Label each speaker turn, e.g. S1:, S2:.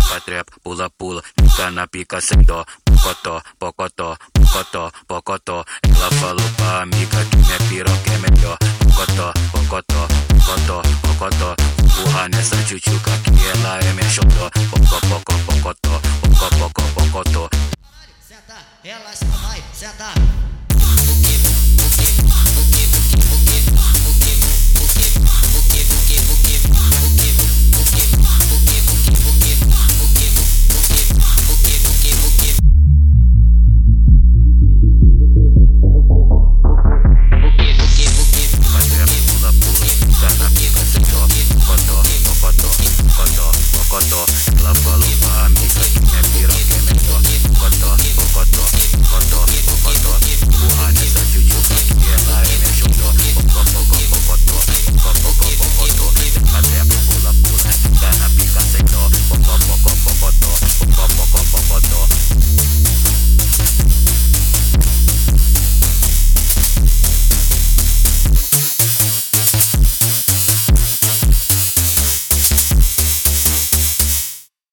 S1: trepa, pula, pula, fica na pica sem dó. Pocotó, pocotó, pocotó, pocotó. Ela falou pra amiga que minha piroca é melhor. Pocotó, pocotó, pocotó, pocotó. Empurra nessa tchutchuca que ela é minha xodó.